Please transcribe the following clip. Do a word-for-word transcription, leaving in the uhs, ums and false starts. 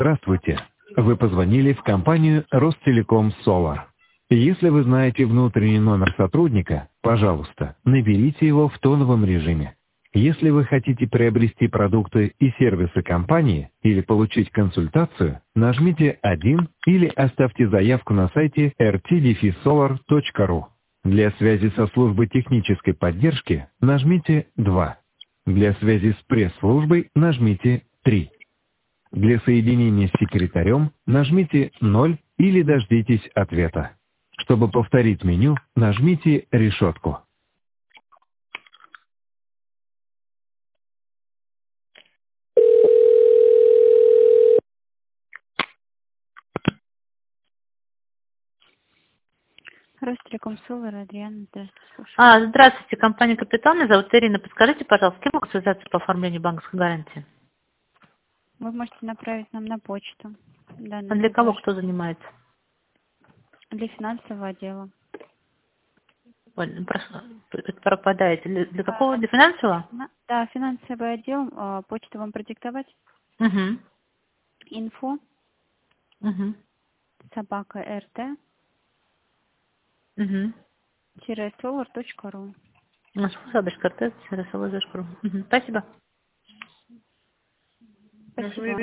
Здравствуйте. Вы позвонили в компанию Ростелеком Solar. Если вы знаете внутренний номер сотрудника, пожалуйста, наберите его в тоновом режиме. Если вы хотите приобрести продукты и сервисы компании или получить консультацию, нажмите один или оставьте заявку на сайте эр ти соlar точка ру. Для связи со службой технической поддержки нажмите два. Для связи с пресс-службой нажмите три. Для соединения с секретарем нажмите ноль или дождитесь ответа. Чтобы повторить меню, нажмите решетку. Ростелеком Solar, Адриана, здравствуйте, слушаю. А, здравствуйте, компания «Капитал», меня зовут Ирина. Подскажите, пожалуйста, с кем могу связаться по оформлению банковской гарантии? Вы можете направить нам на почту. А для кого кто занимается? Для финансового отдела. Ой, просто пропадаете. Для, для какого? Для финансового? Да, финансовый отдел. Почту вам продиктовать? Угу. Инфо. Угу. Собака РТ. Угу. Тире solar точка ру. Спасибо. Спасибо.